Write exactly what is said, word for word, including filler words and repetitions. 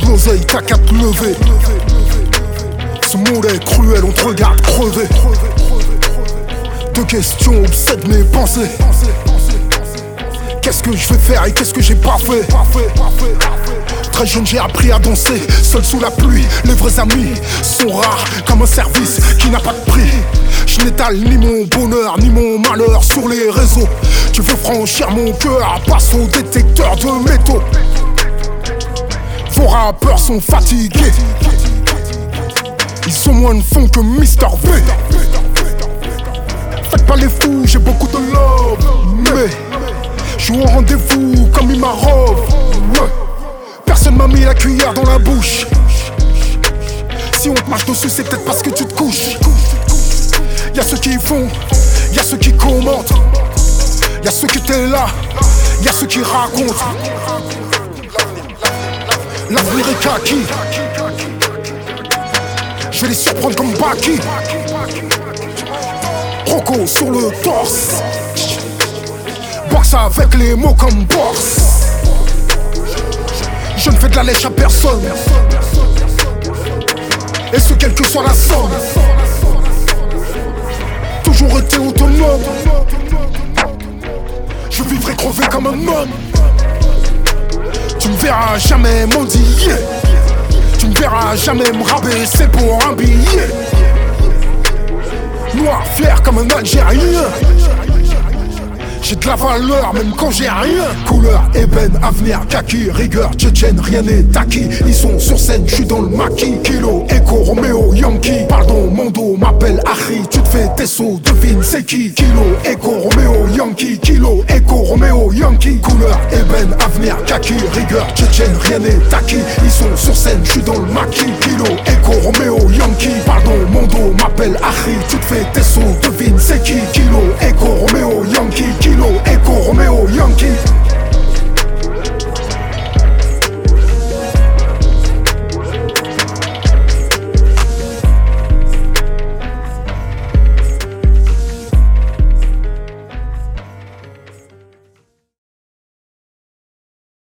l'oseille, t'as qu'à te lever. Ce monde est cruel, on te regarde crever. Deux questions obsèdent mes pensées. Qu'est-ce que je vais faire et qu'est-ce que j'ai pas fait? Très jeune j'ai appris à danser, seul sous la pluie. Les vrais amis sont rares comme un service qui n'a pas de prix. Je n'étale ni mon bonheur ni mon malheur sur les réseaux. Tu veux franchir mon cœur, passe au détecteur de métaux. Vos rappeurs sont fatigués, ils ont moins de fond que Mister V. Faites pas les fous, j'ai beaucoup de love, mais je suis au rendez-vous comme Imarov. Ouais. Personne m'a mis la cuillère dans la bouche. Si on te marche dessus, c'est peut-être parce que tu te couches. Y'a ceux qui font, y'a ceux qui commentent, y'a ceux qui étaient là, y'a ceux qui racontent. L'avenir est kaki. Je vais les surprendre comme Baki. Croco sur le torse. Boxe avec les mots comme boxe. Je ne fais de la lèche à personne. Et ce quelle que soit la somme. Toujours été autonome. Je vivrai crevé comme un homme. Tu me verras jamais mendier. Tu me verras jamais me rabaisser pour un billet. Noir, fier comme un Algérien. J'ai de la valeur même quand j'ai rien. Couleur, ébène, avenir, kaki, rigueur, tchétchène, rien n'est acquis. Ils sont sur scène, j'suis dans le maquis. Kilo, Echo, Roméo, Yankee. Pardon, mon dos m'appelle Harry. Tu te fais tes sauts, devine c'est qui. Kilo, Echo, Roméo, Yankee. Kilo, Echo, Roméo, Yankee. Couleur, ébène, avenir, kaki, rigueur, tchétchène, rien n'est acquis. Ils sont sur scène, j'suis dans le maquis. Kilo, Echo, Roméo, Yankee. Pardon, mon dos m'appelle Harry. Tu te fais tes sauts, devine